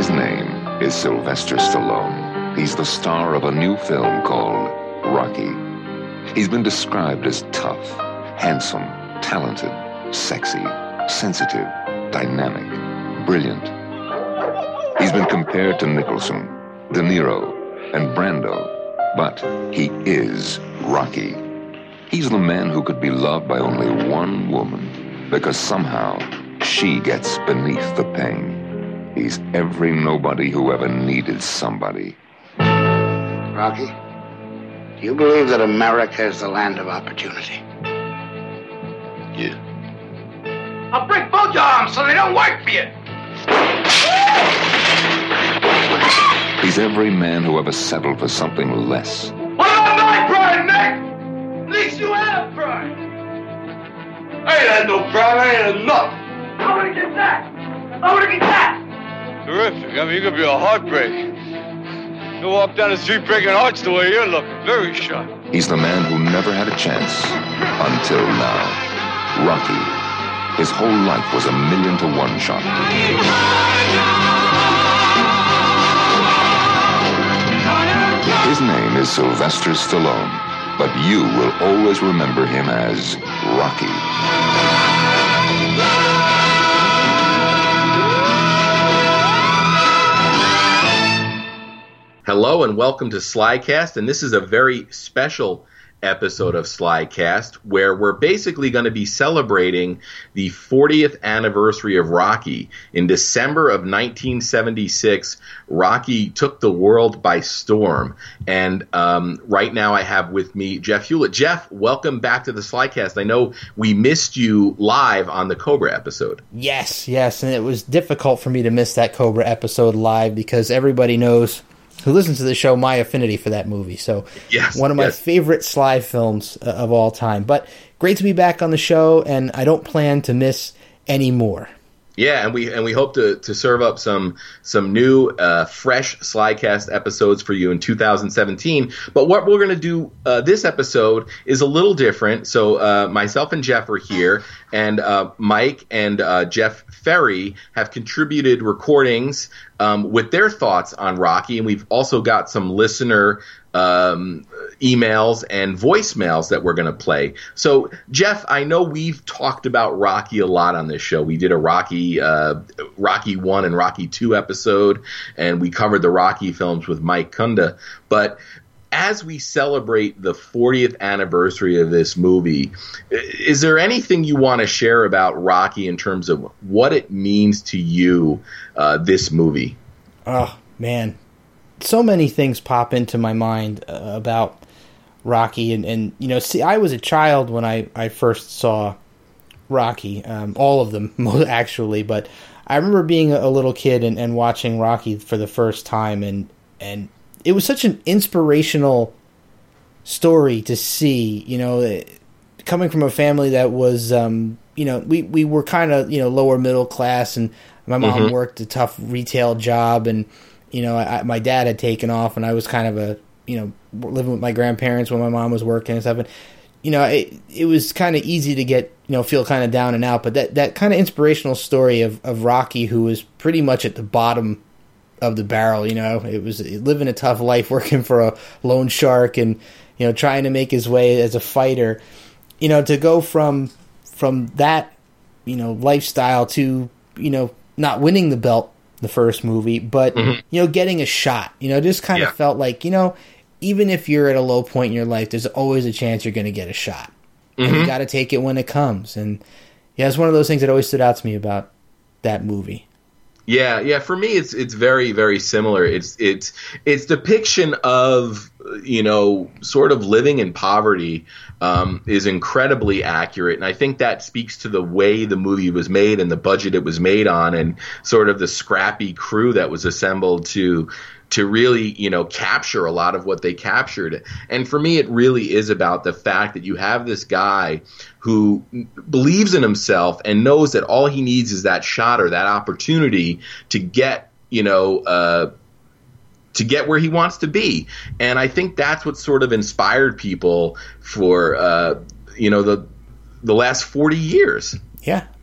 His name is Sylvester Stallone. He's the star of a new film called Rocky. He's been described as tough, handsome, talented, sexy, sensitive, dynamic, brilliant. He's been compared to Nicholson, De Niro, and Brando, but he is Rocky. He's the man who could be loved by only one woman because somehow she gets beneath the pain. He's every nobody who ever needed somebody. Rocky, do you believe that America is the land of opportunity? Yeah. I'll break both your arms so they don't work for you. He's every man who ever settled for something less. What about my pride, Nick? At least you have pride. I ain't had no pride. I ain't had enough. I want to get that. I want to get that. Terrific. I mean, you could be a heartbreak. You walk down the street breaking hearts the way you're looking. Very sharp. He's the man who never had a chance until now. Rocky. His whole life was 1,000,000-to-1 shot. His name is Sylvester Stallone, but you will always remember him as Rocky. Hello and welcome to Slycast, and this is a very special episode of Slycast where we're basically going to be celebrating the 40th anniversary of Rocky. In December of 1976, Rocky took the world by storm, and right now I have with me Jeff Hewlett. Jeff, welcome back to the Slycast. I know we missed you live on the Cobra episode. Yes, and it was difficult for me to miss that Cobra episode live because everybody knows who listens to the show my affinity for that movie. So one of my favorite Sly films of all time. But great to be back on the show, and I don't plan to miss any more. Yeah, and we hope to serve up some new fresh Slycast episodes for you in 2017. But what we're going to do this episode is a little different. So myself and Jeff are here, and Mike and Jeff Ferry have contributed recordings with their thoughts on Rocky, and we've also got some listener emails and voicemails that we're going to play. So, Jeff, I know we've talked about Rocky a lot on this show. We did a Rocky 1 and Rocky 2 episode, and we covered the Rocky films with Mike Kunda. But as we celebrate the 40th anniversary of this movie, is there anything you want to share about Rocky in terms of what it means to you, this movie? Oh, man. So many things pop into my mind about Rocky, and you know, see, I was a child when I first saw Rocky, all of them actually, but I remember being a little kid and watching Rocky for the first time, and it was such an inspirational story to see, you know, coming from a family that was, you know, we were kind of, you know, lower middle class, and my mom worked a tough retail job, and you know, my dad had taken off, and I was kind of living with my grandparents when my mom was working and stuff. And, you know, it was kind of easy to get, you know, feel kind of down and out. But that kind of inspirational story of Rocky, who was pretty much at the bottom of the barrel, you know, it was living a tough life, working for a loan shark and, you know, trying to make his way as a fighter, you know, to go from that, you know, lifestyle to, you know, not winning the belt the first movie, but, you know, getting a shot, you know, just kind of felt like, you know, even if you're at a low point in your life, there's always a chance you're going to get a shot. And you got to take it when it comes. And yeah, it's one of those things that always stood out to me about that movie. Yeah. For me, it's very, very similar. It's depiction of, you know, sort of living in poverty is incredibly accurate, and I think that speaks to the way the movie was made and the budget it was made on, and sort of the scrappy crew that was assembled to really, you know, capture a lot of what they captured. And for me, it really is about the fact that you have this guy who believes in himself and knows that all he needs is that shot or that opportunity to get, you know, to get where he wants to be. And I think that's what sort of inspired people for, you know, the last 40 years. Yeah.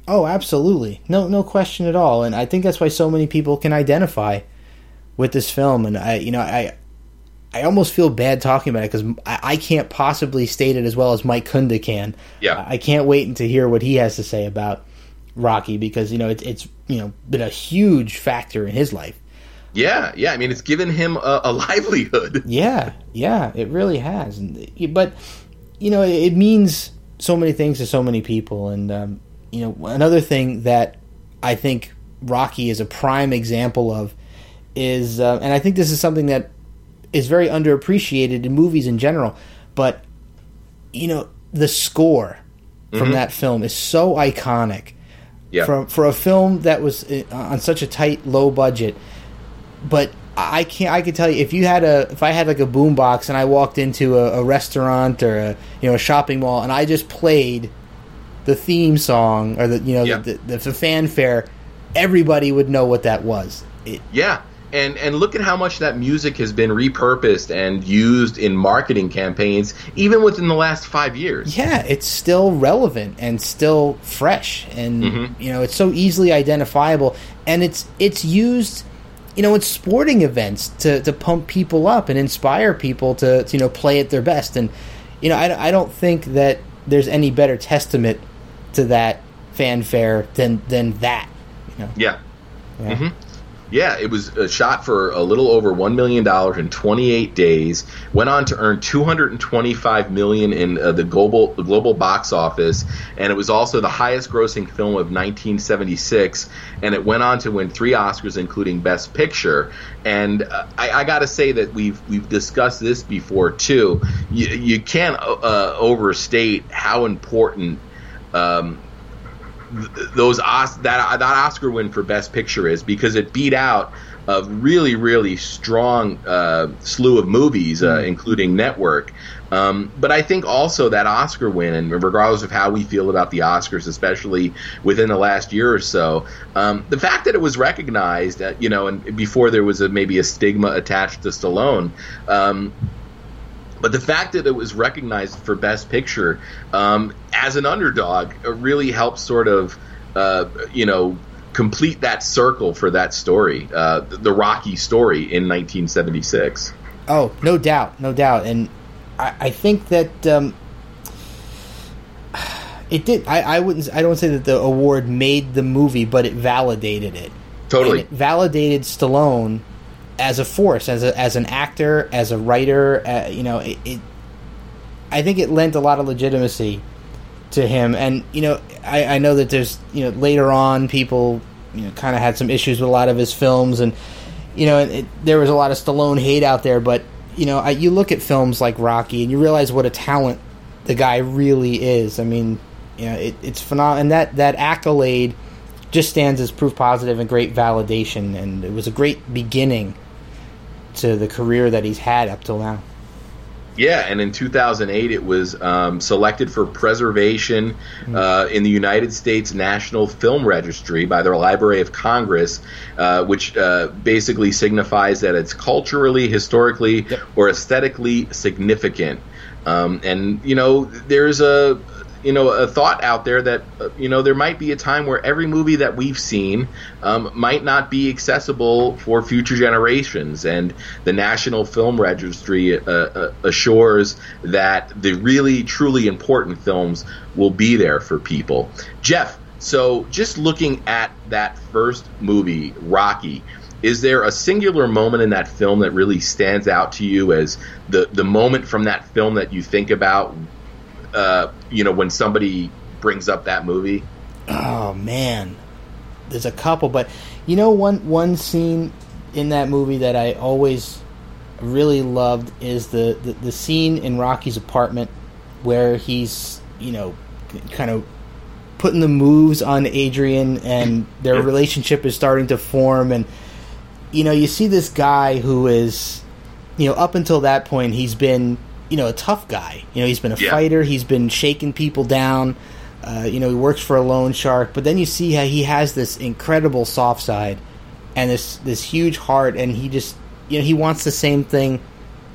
Oh, absolutely. No question at all. And I think that's why so many people can identify with this film. And I almost feel bad talking about it because I can't possibly state it as well as Mike Kunda can. Yeah. I can't wait to hear what he has to say about Rocky because, it's been a huge factor in his life. Yeah. I mean, it's given him a livelihood. Yeah, it really has. But, it means so many things to so many people. And, another thing that I think Rocky is a prime example of is, and I think this is something that is very underappreciated in movies in general, but, the score from that film is so iconic. Yeah. For a film that was on such a tight, low budget, but I could tell you if I had like a boombox and I walked into a restaurant or a shopping mall and I just played the theme song or the fanfare, everybody would know what that was. And look at how much that music has been repurposed and used in marketing campaigns, even within the last 5 years. Yeah, it's still relevant and still fresh, and it's so easily identifiable, and it's used, in sporting events to pump people up and inspire people to play at their best, and I don't think that there's any better testament to that fanfare than that. Yeah. Yeah, it was shot for a little over $1 million in 28 days. Went on to earn $225 million in the global box office, and it was also the highest-grossing film of 1976. And it went on to win 3 Oscars, including Best Picture. And I got to say that we've discussed this before too. You can't overstate how important that Oscar win for Best Picture is, because it beat out a really, really strong slew of movies, including Network. But I think also that Oscar win, and regardless of how we feel about the Oscars, especially within the last year or so, the fact that it was recognized, and before there was maybe a stigma attached to Stallone, but the fact that it was recognized for Best Picture as an underdog really helped sort of, complete that circle for that story, the Rocky story in 1976. Oh, no doubt. And I think that it did. I don't say that the award made the movie, but it validated it. Totally. And it validated Stallone as a force, as an actor, as a writer. I think it lent a lot of legitimacy to him. And I know that there's later on people kind of had some issues with a lot of his films, and there was a lot of Stallone hate out there. But you look at films like Rocky and you realize what a talent the guy really is. I mean, it's phenomenal, and that accolade just stands as proof positive and great validation. And it was a great beginning to the career that he's had up till now. Yeah, and in 2008 it was selected for preservation in the United States National Film Registry by the Library of Congress, which basically signifies that it's culturally, historically, or aesthetically significant. And there's a thought out there that there might be a time where every movie that we've seen might not be accessible for future generations, and the National Film Registry assures that the really truly important films will be there for people. Jeff, so just looking at that first movie, Rocky, is there a singular moment in that film that really stands out to you as the moment from that film that you think about when somebody brings up that movie? Oh man, there's a couple, but one scene in that movie that I always really loved is the scene in Rocky's apartment where he's kind of putting the moves on Adrian, and their relationship is starting to form, and you see this guy who is up until that point he's been a tough guy. He's been a fighter. He's been shaking people down. He works for a loan shark. But then you see how he has this incredible soft side and this huge heart, and he just, he wants the same thing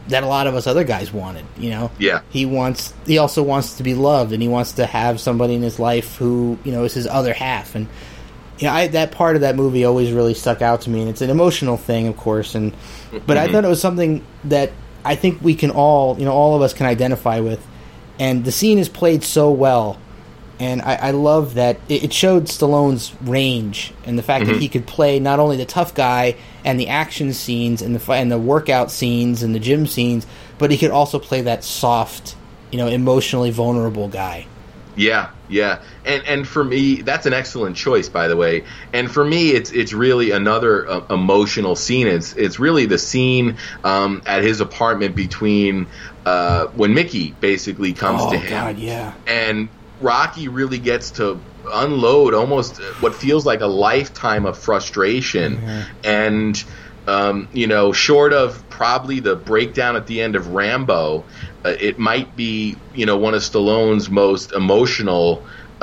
that a lot of us other guys wanted, you know? Yeah. He also wants to be loved, and he wants to have somebody in his life who, you know, is his other half. And, you know, that part of that movie always really stuck out to me, and it's an emotional thing, of course. But I thought it was something that I think we can all, you know, all of us can identify with. And the scene is played so well. And I love that it showed Stallone's range and the fact that he could play not only the tough guy and the action scenes and the workout scenes and the gym scenes, but he could also play that soft, you know, emotionally vulnerable guy. Yeah. And for me, that's an excellent choice, by the way. And for me, it's really another emotional scene. It's really the scene at his apartment between when Mickey basically comes to him. Oh, God, yeah. And Rocky really gets to unload almost what feels like a lifetime of frustration. And, you know, short of probably the breakdown at the end of Rambo, it might be, you know, one of Stallone's most emotional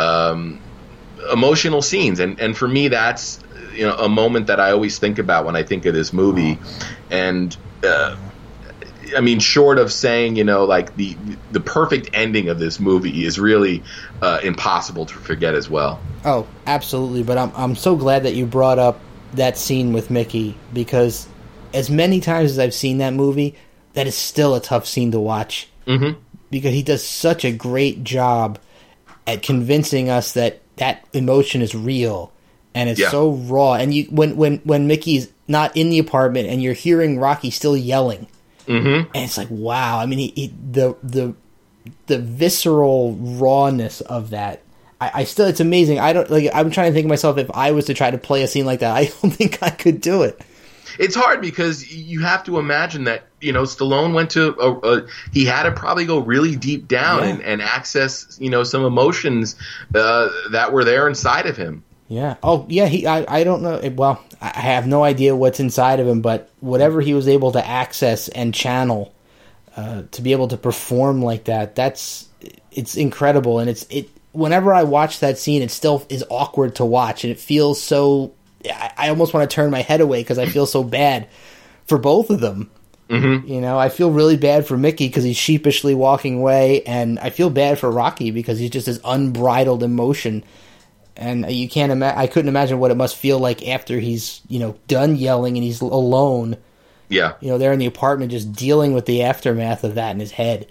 scenes. And for me, that's, you know, a moment that I always think about when I think of this movie. And, I mean, short of saying, you know, like the perfect ending of this movie is really impossible to forget as well. Oh, absolutely. But I'm so glad that you brought up that scene with Mickey, because as many times as I've seen that movie, that is still a tough scene to watch. Because he does such a great job at convincing us that emotion is real and it's so raw. And when Mickey's not in the apartment and you're hearing Rocky still yelling. And it's like, wow. I mean, the visceral rawness of that. I still, it's amazing. I'm trying to think of myself, if I was to try to play a scene like that, I don't think I could do it. It's hard because you have to imagine that, you know, Stallone went to he had to probably go really deep down and access, you know, some emotions that were there inside of him. Yeah. Oh, yeah. I don't know. Well, I have no idea what's inside of him, but whatever he was able to access and channel to be able to perform like that, it's incredible. And whenever I watch that scene, it still is awkward to watch, and it feels so. I almost want to turn my head away because I feel so bad for both of them. You know, I feel really bad for Mickey because he's sheepishly walking away, and I feel bad for Rocky because he's just this unbridled emotion. And you can't I couldn't imagine what it must feel like after he's, you know, done yelling and he's alone. Yeah. You know, they're in the apartment just dealing with the aftermath of that in his head.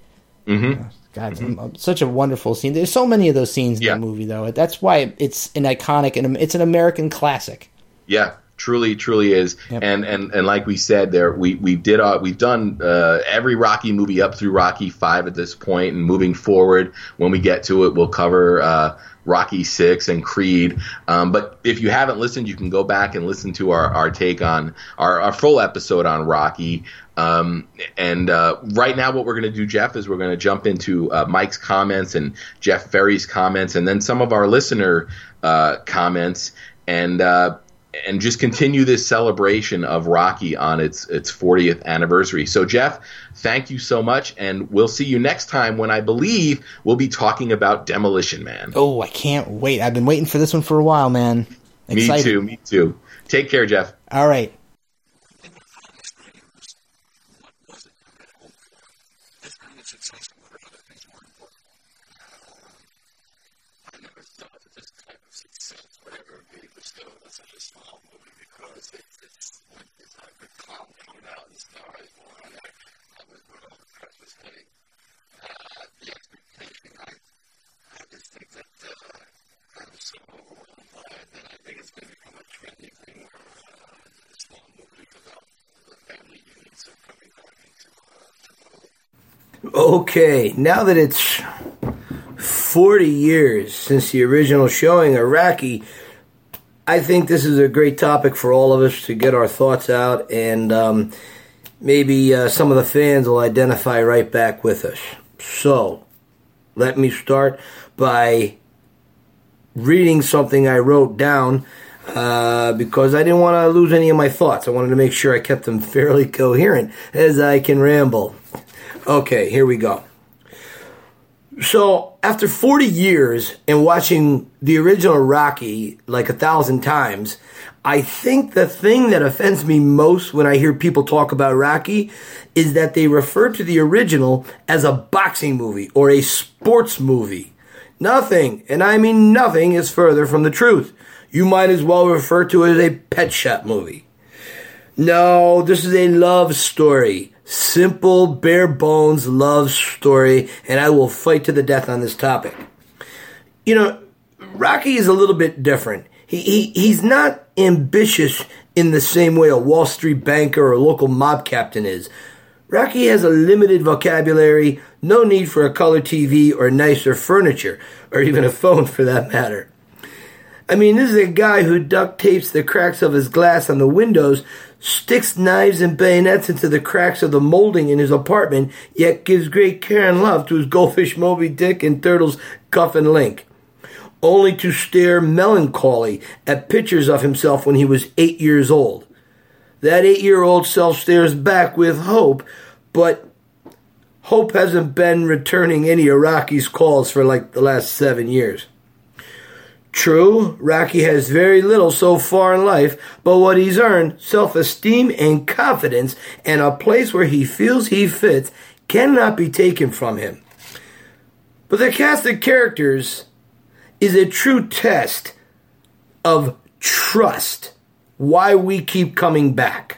God, such a wonderful scene. There's so many of those scenes in the movie, though. That's why it's an iconic, and it's an American classic. Yeah, truly is. Yep. And like we said there, we've done every Rocky movie up through Rocky 5 at this point, and moving forward, when we get to it, we'll cover Rocky 6 and Creed. But if you haven't listened, you can go back and listen to our take on our full episode on Rocky. And right now what we're going to do, Jeff, is we're going to jump into Mike's comments and Jeff Ferry's comments, and then some of our listener comments, and just continue this celebration of Rocky on its 40th anniversary. So, Jeff, thank you so much, and we'll see you next time when I believe we'll be talking about Demolition Man. Oh, I can't wait. I've been waiting for this one for a while, man. Excited. Me too. Take care, Jeff. All right. Okay, now that it's 40 years since the original showing of Rocky, I think this is a great topic for all of us to get our thoughts out, and maybe some of the fans will identify right back with us. So, let me start by reading something I wrote down because I didn't want to lose any of my thoughts. I wanted to make sure I kept them fairly coherent as I can ramble. Okay, here we go. So, after 40 years and watching the original Rocky like 1,000 times, I think the thing that offends me most when I hear people talk about Rocky is that they refer to the original as a boxing movie or a sports movie. Nothing, and I mean nothing, is further from the truth. You might as well refer to it as a Pet Shop movie. No, this is a love story. Simple, bare bones love story, and I will fight to the death on this topic. You know, Rocky is a little bit different. He's not ambitious in the same way a Wall Street banker or local mob captain is. Rocky has a limited vocabulary, no need for a color TV or nicer furniture, or even a phone for that matter. I mean, this is a guy who duct tapes the cracks of his glass on the windows, sticks knives and bayonets into the cracks of the molding in his apartment, yet gives great care and love to his goldfish Moby Dick and turtles Cuff and Link, only to stare melancholy at pictures of himself when he was 8 years old. That 8-year-old self stares back with hope, but hope hasn't been returning any of Rocky's calls for like the last 7 years. True, Rocky has very little so far in life, but what he's earned, self-esteem and confidence, and a place where he feels he fits, cannot be taken from him. But the cast of characters is a true test of trust, why we keep coming back.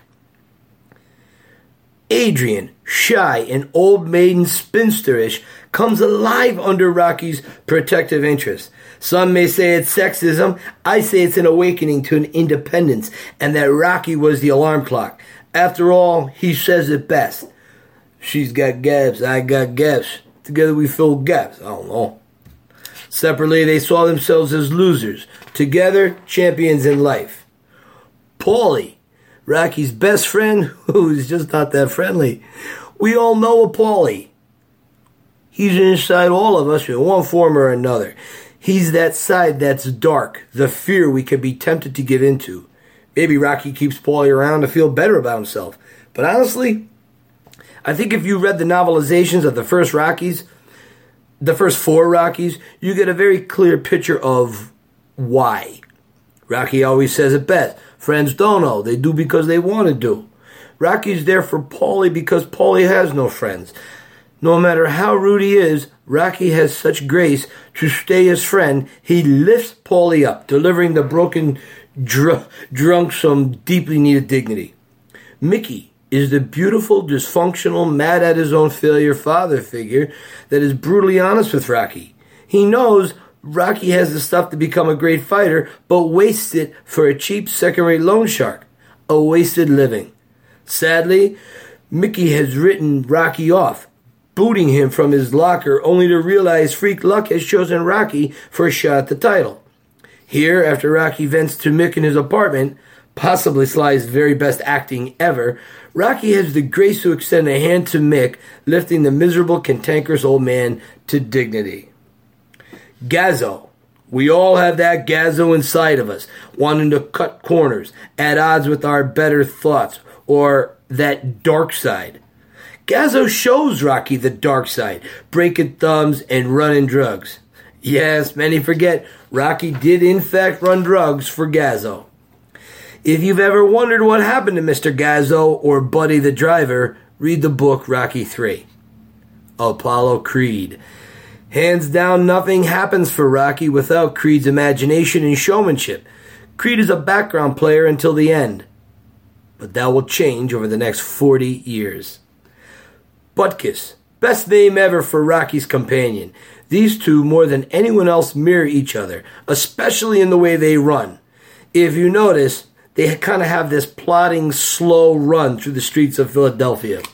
Adrian, shy and old maiden spinsterish, comes alive under Rocky's protective interest. Some may say it's sexism. I say it's an awakening to an independence, and that Rocky was the alarm clock. After all, he says it best. She's got gaps, I got gaps. Together we fill gaps. I don't know. Separately, they saw themselves as losers. Together, champions in life. Paulie, Rocky's best friend, who's just not that friendly. We all know a Paulie. He's inside all of us in one form or another. He's that side that's dark, the fear we can be tempted to give into. Maybe Rocky keeps Paulie around to feel better about himself. But honestly, I think if you read the novelizations of the first four Rockies, you get a very clear picture of why. Rocky always says it best. Friends don't know. They do because they want to do. Rocky's there for Paulie because Paulie has no friends. No matter how rude he is, Rocky has such grace to stay his friend. He lifts Paulie up, delivering the broken drunk some deeply needed dignity. Mickey is the beautiful, dysfunctional, mad at his own failure father figure that is brutally honest with Rocky. He knows Rocky has the stuff to become a great fighter, but wastes it for a cheap second-rate loan shark. A wasted living. Sadly, Mickey has written Rocky off, booting him from his locker only to realize Freak Luck has chosen Rocky for a shot at the title. Here, after Rocky vents to Mick in his apartment, possibly Sly's very best acting ever, Rocky has the grace to extend a hand to Mick, lifting the miserable, cantankerous old man to dignity. Gazzo. We all have that Gazzo inside of us, wanting to cut corners, at odds with our better thoughts, or that dark side. Gazzo shows Rocky the dark side, breaking thumbs and running drugs. Yes, many forget Rocky did in fact run drugs for Gazzo. If you've ever wondered what happened to Mr. Gazzo or Buddy the Driver, read the book Rocky III. Apollo Creed. Hands down, nothing happens for Rocky without Creed's imagination and showmanship. Creed is a background player until the end. But that will change over the next 40 years. Butkus, best name ever for Rocky's companion. These two, more than anyone else, mirror each other, especially in the way they run. If you notice, they kind of have this plodding, slow run through the streets of Philadelphia.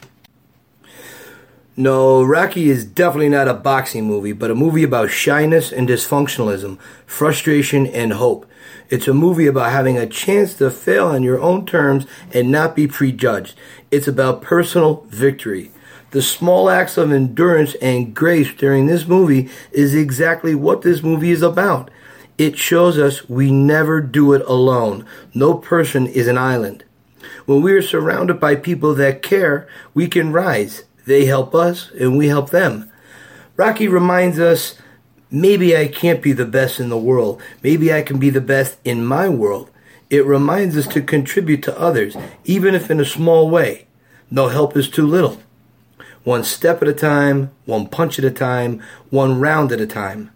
No, Rocky is definitely not a boxing movie, but a movie about shyness and dysfunctionalism, frustration and hope. It's a movie about having a chance to fail on your own terms and not be prejudged. It's about personal victory. The small acts of endurance and grace during this movie is exactly what this movie is about. It shows us we never do it alone. No person is an island. When we are surrounded by people that care, we can rise. They help us and we help them. Rocky reminds us, maybe I can't be the best in the world. Maybe I can be the best in my world. It reminds us to contribute to others, even if in a small way. No help is too little. One step at a time, one punch at a time, one round at a time,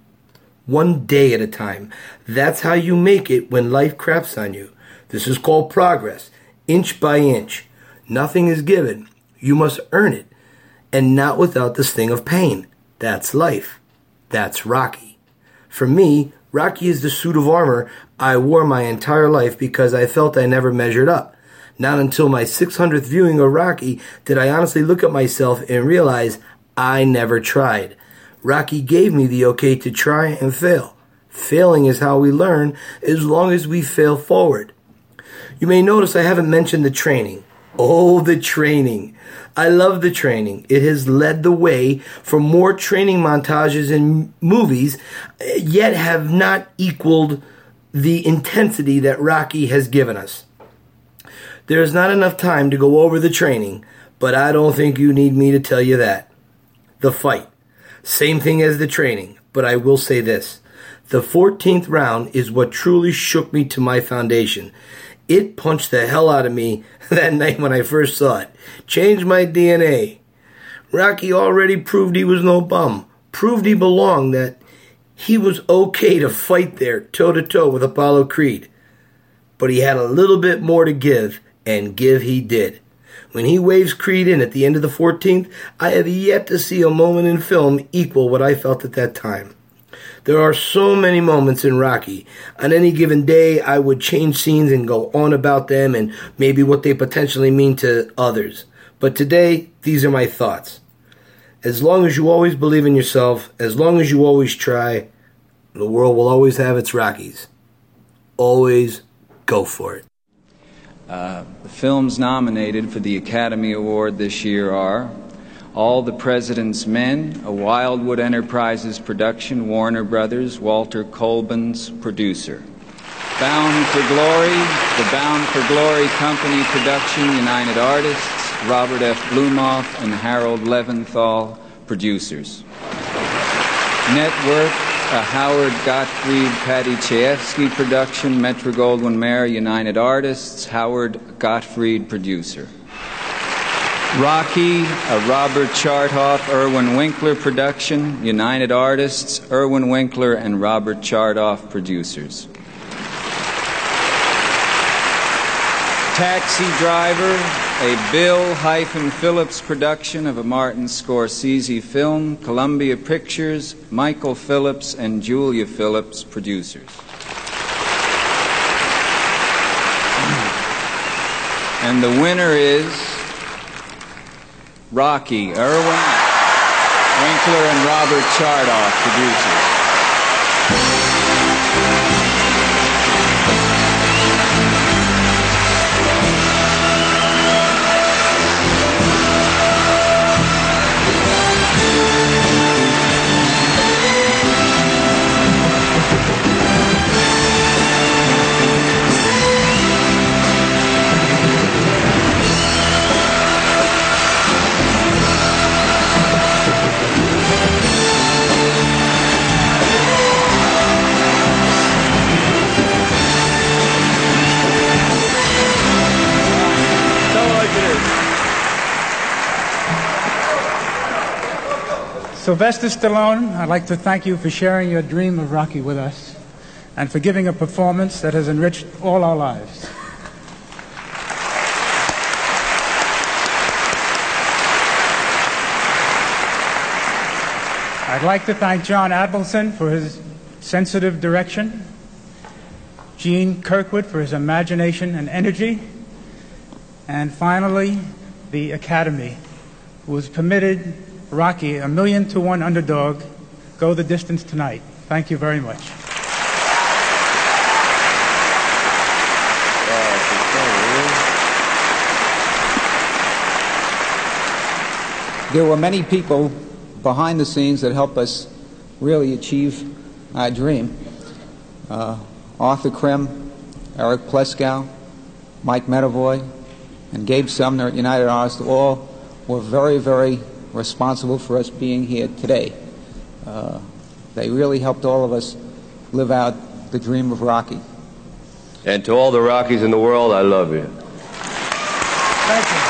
one day at a time. That's how you make it when life craps on you. This is called progress, inch by inch. Nothing is given. You must earn it, and not without the sting of pain. That's life. That's Rocky. For me, Rocky is the suit of armor I wore my entire life because I felt I never measured up. Not until my 600th viewing of Rocky did I honestly look at myself and realize I never tried. Rocky gave me the okay to try and fail. Failing is how we learn as long as we fail forward. You may notice I haven't mentioned the training. Oh, the training. I love the training. It has led the way for more training montages in movies, yet have not equaled the intensity that Rocky has given us. There is not enough time to go over the training, but I don't think you need me to tell you that. The fight. Same thing as the training, but I will say this. The 14th round is what truly shook me to my foundation. It punched the hell out of me that night when I first saw it. Changed my DNA. Rocky already proved he was no bum. Proved he belonged, that he was okay to fight there toe-to-toe with Apollo Creed. But he had a little bit more to give, and give he did. When he waves Creed in at the end of the 14th, I have yet to see a moment in film equal what I felt at that time. There are so many moments in Rocky. On any given day, I would change scenes and go on about them and maybe what they potentially mean to others. But today, these are my thoughts. As long as you always believe in yourself, as long as you always try, the world will always have its Rockies. Always go for it. The films nominated for the Academy Award this year are All the President's Men, a Wildwood Enterprises production, Warner Brothers, Walter Colbin's producer. Bound for Glory, the Bound for Glory Company production, United Artists, Robert F. Blumoff and Harold Leventhal, producers. Network, a Howard Gottfried Paddy-Chayefsky production, Metro-Goldwyn-Mayer, United Artists, Howard Gottfried producer. Rocky, a Robert Chartoff, Irwin Winkler production, United Artists, Irwin Winkler and Robert Chartoff producers. Taxi Driver, a Bill-Phillips production of a Martin Scorsese film, Columbia Pictures, Michael Phillips and Julia Phillips producers. And the winner is Rocky, Irwin Winkler and Robert Chartoff, producers. Sylvester Stallone, I'd like to thank you for sharing your dream of Rocky with us and for giving a performance that has enriched all our lives. I'd like to thank John Avildsen for his sensitive direction, Gene Kirkwood for his imagination and energy, and finally, the Academy, who has permitted Rocky, 1,000,000-to-1 underdog, go the distance tonight. Thank you very much. There were many people behind the scenes that helped us really achieve our dream. Arthur Krim, Eric Pleskow, Mike Medavoy, and Gabe Sumner at United Artists all were very, very responsible for us being here today. They really helped all of us live out the dream of Rocky. And to all the Rockies in the world, I love you. Thank you.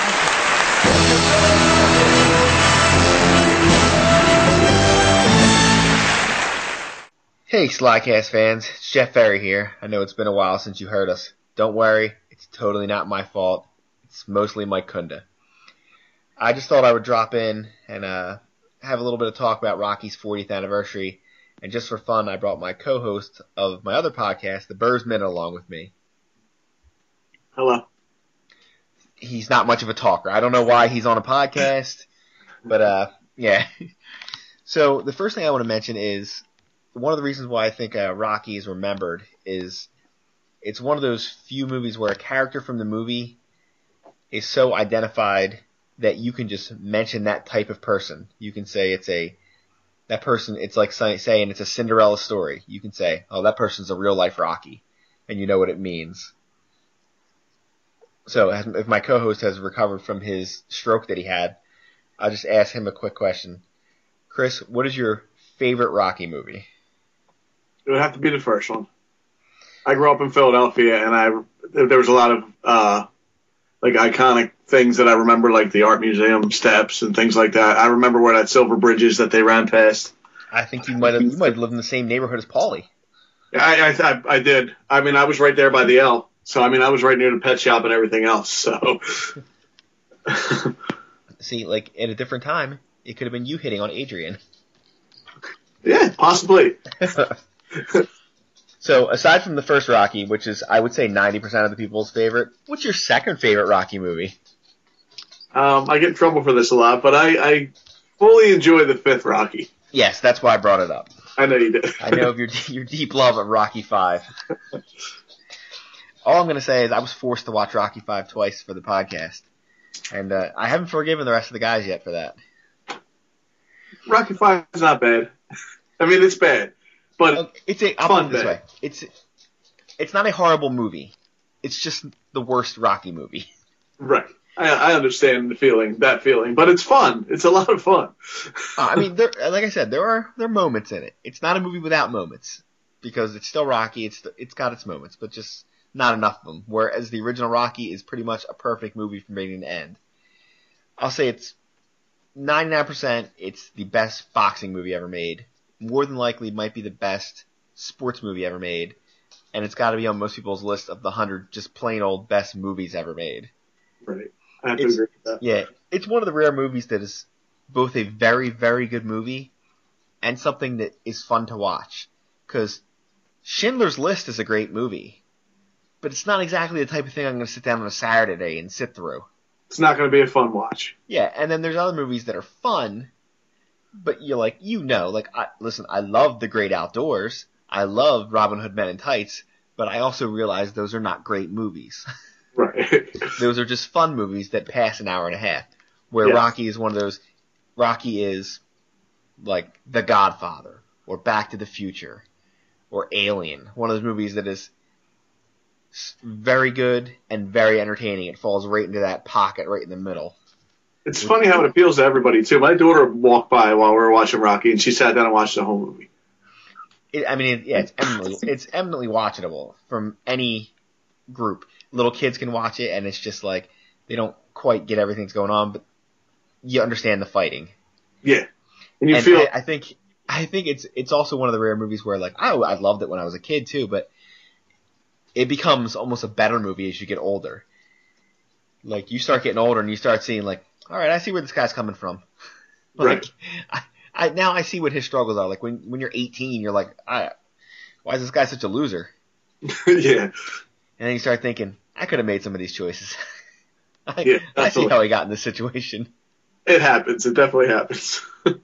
Hey, Slycast fans, it's Jeff Ferry here. I know it's been a while since you heard us. Don't worry, it's totally not my fault. It's mostly Mike Kunda. I just thought I would drop in and have a little bit of talk about Rocky's 40th anniversary. And just for fun, I brought my co-host of my other podcast, The Burrs Minute, along with me. Hello. He's not much of a talker. I don't know why he's on a podcast, but yeah. So the first thing I want to mention is one of the reasons why I think Rocky is remembered is it's one of those few movies where a character from the movie is so identified that you can just mention that type of person. You can say that person, it's like saying it's a Cinderella story. You can say, oh, that person's a real life Rocky, and you know what it means. So if my co-host has recovered from his stroke that he had, I'll just ask him a quick question. Chris, what is your favorite Rocky movie? It would have to be the first one. I grew up in Philadelphia, and there was a lot of like iconic things that I remember, like the art museum steps and things like that. I remember where that silver bridge is that they ran past. I think you might have lived in the same neighborhood as Paulie. Yeah, I did. I mean, I was right there by the L. So, I mean, I was right near the pet shop and everything else. So, see, like at a different time, it could have been you hitting on Adrian. Yeah, possibly. So, aside from the first Rocky, which is, I would say, 90% of the people's favorite, what's your second favorite Rocky movie? I get in trouble for this a lot, but I fully enjoy the fifth Rocky. Yes, that's why I brought it up. I know you did. I know of your deep love of Rocky V. All I'm going to say is I was forced to watch Rocky V twice for the podcast, and I haven't forgiven the rest of the guys yet for that. Rocky V is not bad. I mean, it's bad, but I'll put it this way. It's not a horrible movie. It's just the worst Rocky movie. Right. I understand that feeling, but it's fun. It's a lot of fun. I mean, like I said, there are moments in it. It's not a movie without moments because it's still Rocky. It's got its moments, but just not enough of them. Whereas the original Rocky is pretty much a perfect movie from beginning to end. I'll say it's 99%. It's the best boxing movie ever made. More than likely, it might be the best sports movie ever made, and it's got to be on most people's list of the 100 just plain old best movies ever made. Right. I have to agree with that. Yeah, it's one of the rare movies that is both a very, very good movie and something that is fun to watch. Because Schindler's List is a great movie, but it's not exactly the type of thing I'm going to sit down on a Saturday and sit through. It's not going to be a fun watch. Yeah, and then there's other movies that are fun, but you're like, listen, I love The Great Outdoors. I love Robin Hood Men in Tights, but I also realize those are not great movies. Right. Those are just fun movies that pass an hour and a half. Where Yes. Rocky is one of those. Rocky is like The Godfather or Back to the Future or Alien. One of those movies that is very good and very entertaining. It falls right into that pocket right in the middle. It's funny how it appeals to everybody, too. My daughter walked by while we were watching Rocky, and she sat down and watched the whole movie. It's eminently watchable from any group. Little kids can watch it, and it's just like they don't quite get everything that's going on, but you understand the fighting. Yeah, and I think it's also one of the rare movies where like I loved it when I was a kid too, but it becomes almost a better movie as you get older. Like you start getting older and you start seeing like, all right, I see where this guy's coming from. Like, right. Now I see what his struggles are. Like when you're 18, you're like, why is this guy such a loser? Yeah. And then you start thinking, I could have made some of these choices. Yeah, I see how he got in this situation. It happens. It definitely happens.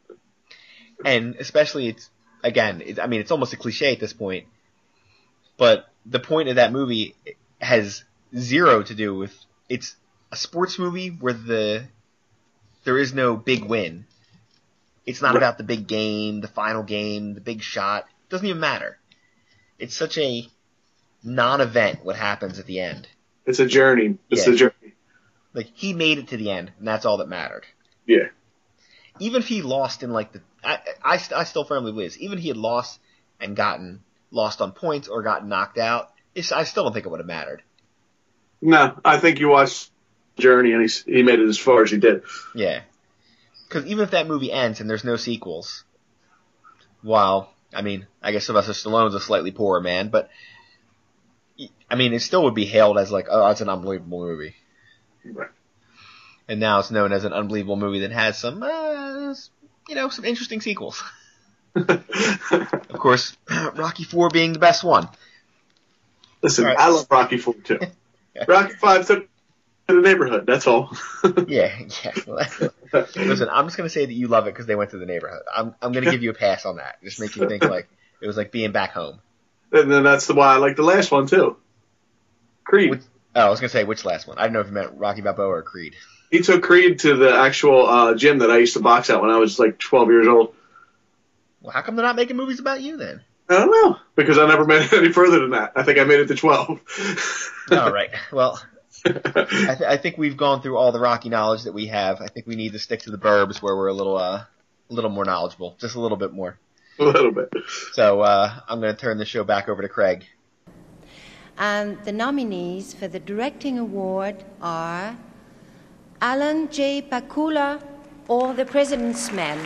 And especially, it's almost a cliche at this point. But the point of that movie has zero to do with, it's a sports movie where there is no big win. It's not about the big game, the final game, the big shot. It doesn't even matter. It's such a non-event what happens at the end. It's a journey. It's a journey. Like, he made it to the end, and that's all that mattered. Yeah. even if he lost in like I still firmly believe this. Even if he had lost and gotten lost on points or gotten knocked out, I still don't think it would have mattered. No, I think you watched Journey and he made it as far as he did. Yeah. Because even if that movie ends and there's no sequels, while, I mean, I guess Sylvester Stallone's a slightly poorer man, but, I mean, it still would be hailed as like, oh, it's an unbelievable movie. Right. And now it's known as an unbelievable movie that has some, some interesting sequels. Of course, Rocky IV being the best one. Listen, right. I love Rocky IV too. Rocky V took to the neighborhood, that's all. Yeah. Listen, I'm just going to say that you love it because they went to the neighborhood. I'm going to give you a pass on that. Just make you think like it was like being back home. And then that's why I like the last one too. Creed. I was going to say which last one. I don't know if you meant Rocky Balboa or Creed. He took Creed to the actual gym that I used to box at when I was like 12 years old. Well, how come they're not making movies about you then? I don't know. Because I never made it any further than that. I think I made it to 12. All right. Well, I think we've gone through all the Rocky knowledge that we have. I think we need to stick to the Burbs where we're a little more knowledgeable. Just a little bit more. A little bit. So I'm going to turn the show back over to Craig. And the nominees for the Directing Award are Alan J. Pakula or The President's Men,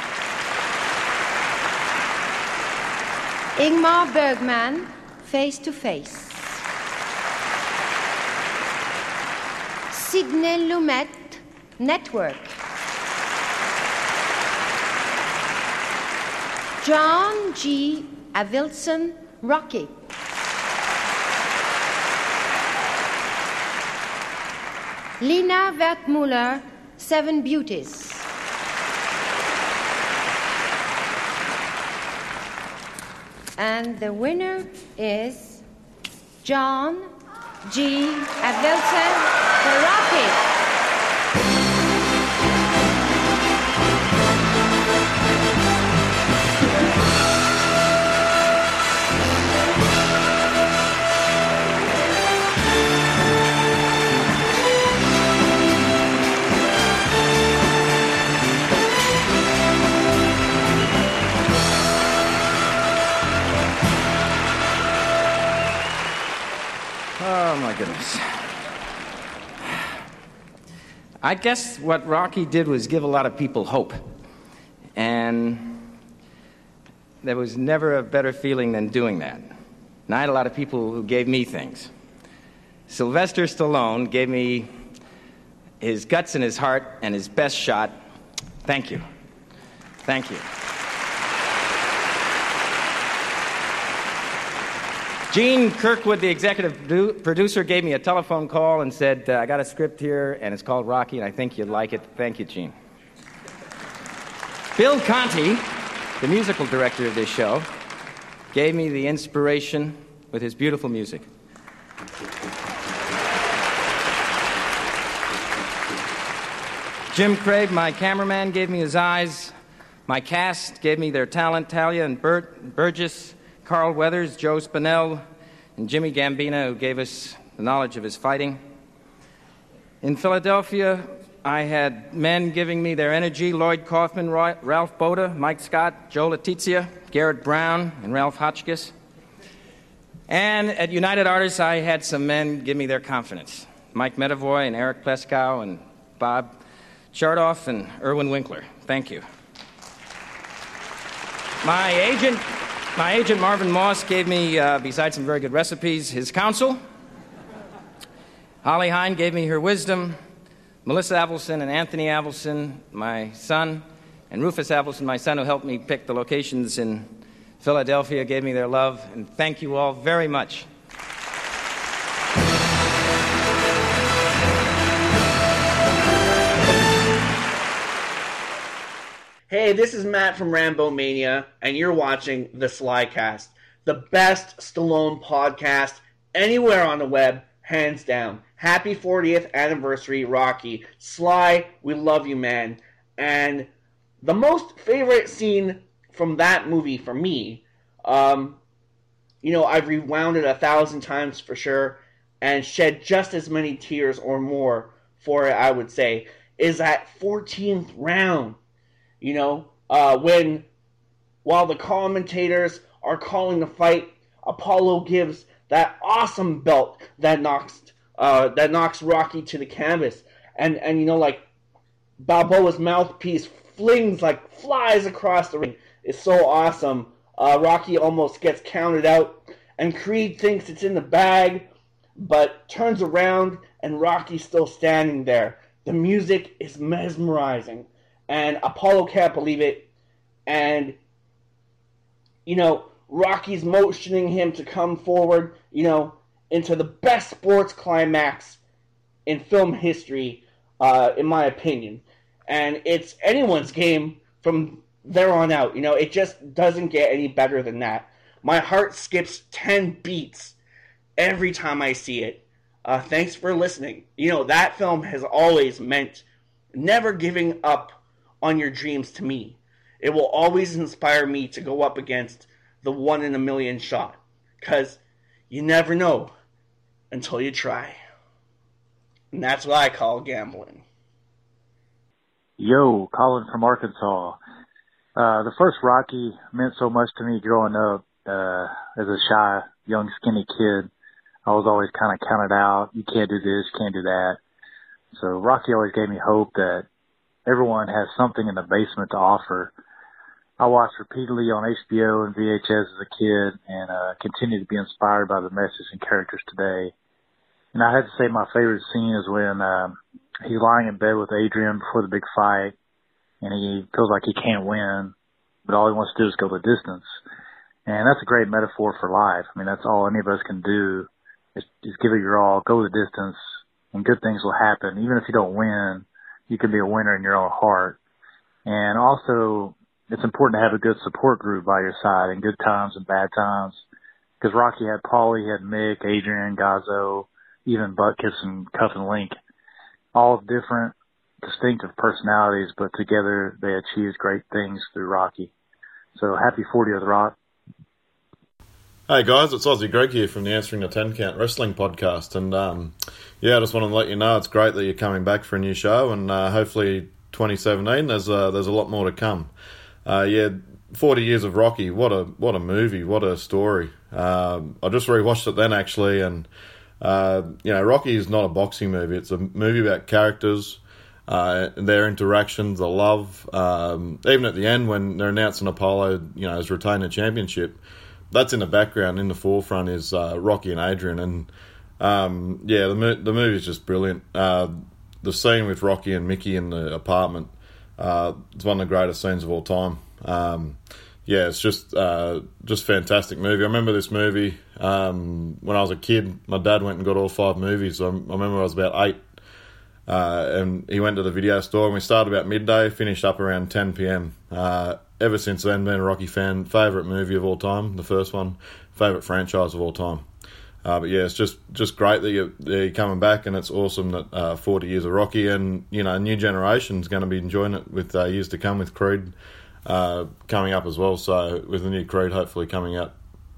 Ingmar Bergman, Face to Face, Sidney Lumet, Network, John G. Avildsen, Rocky, Lina Wertmuller, Seven Beauties, and the winner is John G. Avildsen for Rocky. Oh, my goodness. I guess what Rocky did was give a lot of people hope. And there was never a better feeling than doing that. And I had a lot of people who gave me things. Sylvester Stallone gave me his guts and his heart and his best shot. Thank you. Thank you. Gene Kirkwood, the executive producer, gave me a telephone call and said, I got a script here, and it's called Rocky, and I think you'd like it. Thank you, Gene. Bill Conti, the musical director of this show, gave me the inspiration with his beautiful music. Jim Craig, my cameraman, gave me his eyes. My cast gave me their talent, Talia and Bert Burgess, Carl Weathers, Joe Spinell, and Jimmy Gambino, who gave us the knowledge of his fighting. In Philadelphia, I had men giving me their energy, Lloyd Kaufman, Ralph Boda, Mike Scott, Joe Letizia, Garrett Brown, and Ralph Hotchkiss. And at United Artists, I had some men give me their confidence, Mike Medavoy and Eric Pleskow and Bob Chardoff and Irwin Winkler. Thank you. My agent Marvin Moss gave me, besides some very good recipes, his counsel. Holly Hine gave me her wisdom. Melissa Avildsen and Anthony Avildsen, my son, and Rufus Avildsen, my son, who helped me pick the locations in Philadelphia, gave me their love. And thank you all very much. Hey, this is Matt from Rambo Mania, and you're watching The Slycast, the best Stallone podcast anywhere on the web, hands down. Happy 40th anniversary, Rocky. Sly, we love you, man. And the most favorite scene from that movie for me, I've rewound it 1,000 times for sure, and shed just as many tears or more for it, I would say, is that 14th round. While the commentators are calling the fight, Apollo gives that awesome belt that knocks Rocky to the canvas, and Balboa's mouthpiece flies across the ring. It's so awesome. Rocky almost gets counted out, and Creed thinks it's in the bag, but turns around and Rocky's still standing there. The music is mesmerizing, and Apollo can't believe it. And Rocky's motioning him to come forward, into the best sports climax in film history, in my opinion. And it's anyone's game from there on out. It just doesn't get any better than that. My heart skips 10 beats every time I see it. Thanks for listening. That film has always meant never giving up on your dreams to me. It will always inspire me to go up against the 1 in a million shot. Because you never know until you try. And that's what I call gambling. Yo, Colin from Arkansas. The first Rocky meant so much to me growing up. As a shy, young, skinny kid, I was always kind of counted out. You can't do this, you can't do that. So Rocky always gave me hope that everyone has something in the basement to offer. I watched repeatedly on HBO and VHS as a kid, and continue to be inspired by the message and characters today. And I had to say my favorite scene is when he's lying in bed with Adrian before the big fight, and he feels like he can't win, but all he wants to do is go the distance. And that's a great metaphor for life. I mean, that's all any of us can do is give it your all, go the distance, and good things will happen. Even if you don't win, you can be a winner in your own heart. And also, it's important to have a good support group by your side in good times and bad times. Because Rocky had Paulie, he had Mick, Adrian, Gazzo, even Butkus and Cuff and Link. All different, distinctive personalities, but together they achieved great things through Rocky. So happy 40th, Rock. Hey guys, it's Aussie Greg here from the Answering the 10 Count Wrestling Podcast, and I just want to let you know it's great that you're coming back for a new show, and hopefully 2017 there's a lot more to come. 40 years of Rocky, what a movie, what a story. I just rewatched it then actually, and Rocky is not a boxing movie. It's a movie about characters, their interactions, the love. Even at the end when they're announcing Apollo, has retained the championship. That's in the background. In the forefront is Rocky and Adrian, and the movie is just brilliant. The scene with Rocky and Mickey in the apartment, it's one of the greatest scenes of all time. It's just fantastic movie. I remember this movie when I was a kid. My dad went and got all 5 movies. I remember I was about 8, and he went to the video store, and we started about midday, finished up around 10 p.m. Ever since then, been a Rocky fan. Favourite movie of all time, the first one. Favourite franchise of all time. It's just great that you're coming back, and it's awesome that 40 years of Rocky, and a new generation's going to be enjoying it with years to come with Creed coming up as well. So with the new Creed hopefully coming out.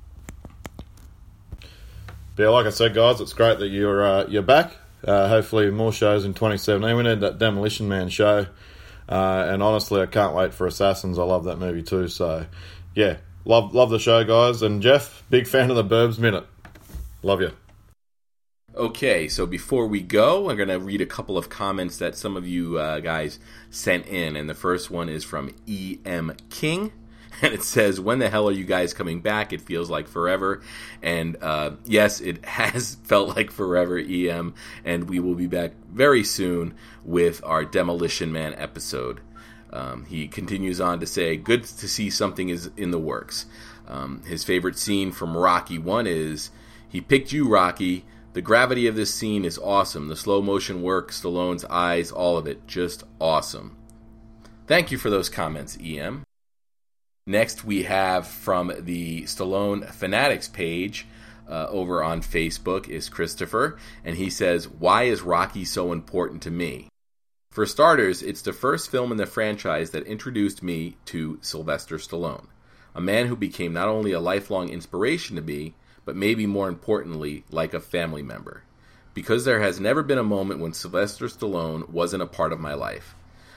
But like I said, guys, it's great that you're back. Hopefully more shows in 2017. We need that Demolition Man show. And honestly, I can't wait for Assassins. I love that movie too. So, love the show, guys. And Jeff, big fan of the Burbs Minute. Love you. Okay, so before we go, I'm going to read a couple of comments that some of you guys sent in. And the first one is from E.M. King. And it says, when the hell are you guys coming back? It feels like forever. And yes, it has felt like forever, EM. And we will be back very soon with our Demolition Man episode. He continues on to say, good to see something is in the works. His favorite scene from Rocky 1 is, he picked you, Rocky. The gravity of this scene is awesome. The slow motion work, Stallone's eyes, all of it, just awesome. Thank you for those comments, EM. Next, we have from the Stallone Fanatics page over on Facebook is Christopher, and he says, why is Rocky so important to me? For starters, it's the first film in the franchise that introduced me to Sylvester Stallone, a man who became not only a lifelong inspiration to me, but maybe more importantly, like a family member. Because there has never been a moment when Sylvester Stallone wasn't a part of my life.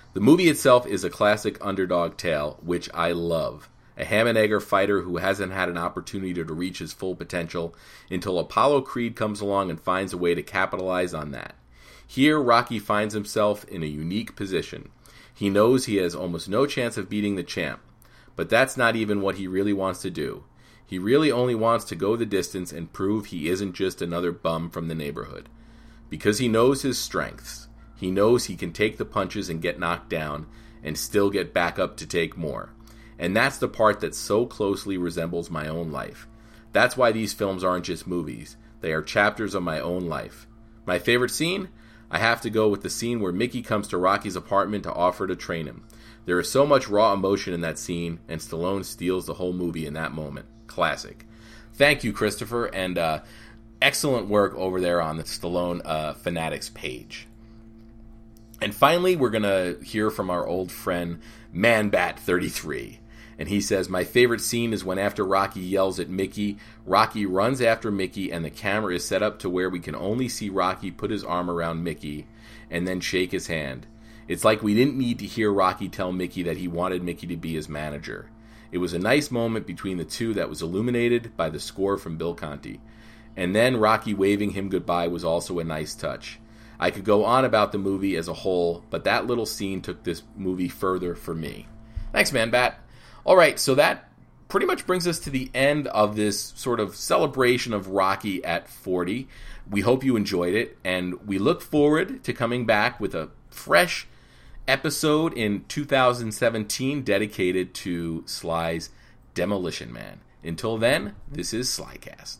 The movie itself is a classic underdog tale, which I love. A ham and egger fighter who hasn't had an opportunity to reach his full potential until Apollo Creed comes along and finds a way to capitalize on that. Here, Rocky finds himself in a unique position. He knows he has almost no chance of beating the champ, but that's not even what he really wants to do. He really only wants to go the distance and prove he isn't just another bum from the neighborhood. Because he knows his strengths. He knows he can take the punches and get knocked down and still get back up to take more. And that's the part that so closely resembles my own life. That's why these films aren't just movies. They are chapters of my own life. My favorite scene? I have to go with the scene where Mickey comes to Rocky's apartment to offer to train him. There is so much raw emotion in that scene, and Stallone steals the whole movie in that moment. Classic. Thank you, Christopher, and excellent work over there on the Stallone Fanatics page. And finally, we're going to hear from our old friend, ManBat33. And he says, my favorite scene is when after Rocky yells at Mickey, Rocky runs after Mickey and the camera is set up to where we can only see Rocky put his arm around Mickey and then shake his hand. It's like we didn't need to hear Rocky tell Mickey that he wanted Mickey to be his manager. It was a nice moment between the two that was illuminated by the score from Bill Conti. And then Rocky waving him goodbye was also a nice touch. I could go on about the movie as a whole, but that little scene took this movie further for me. Thanks, ManBat. All right, so that pretty much brings us to the end of this sort of celebration of Rocky at 40. We hope you enjoyed it, and we look forward to coming back with a fresh episode in 2017 dedicated to Sly's Demolition Man. Until then, this is Slycast.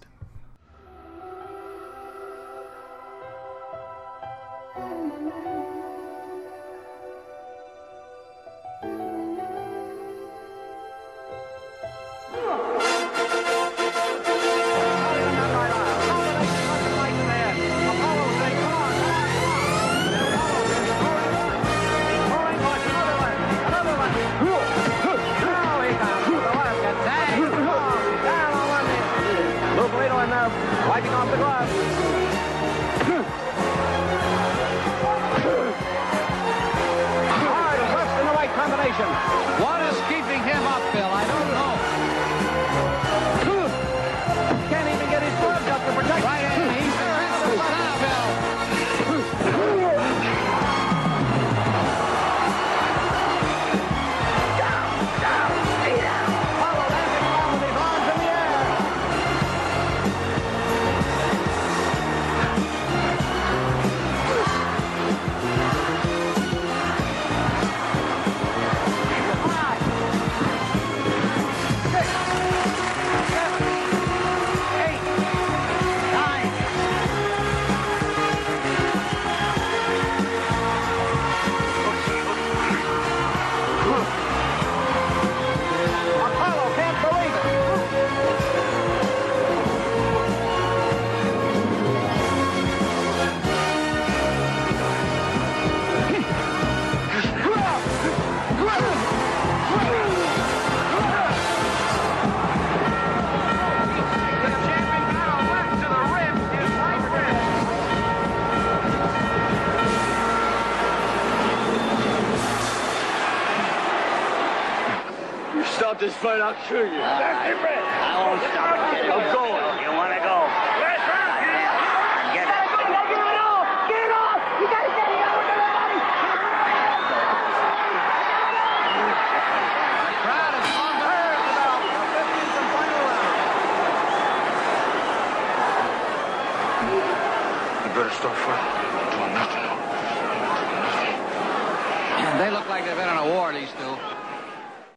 Wiping off the gloves. Hard left in the right combination. What is keeping him up, Bill? I don't know. Can't even get his gloves up to protect him. Right in. He's defensive now, Bill. Down, stay down. Follow landing along with his arms in the air. Stop this fight, I'll kill you. I won't stop it. I'm going. You want to go? Get it. Get it off! Get it off! You got to get it out with everybody! The crowd is on the nerves about the 15th and final round. You better start fighting. Doing nothing. They look like they've been on a war, these two.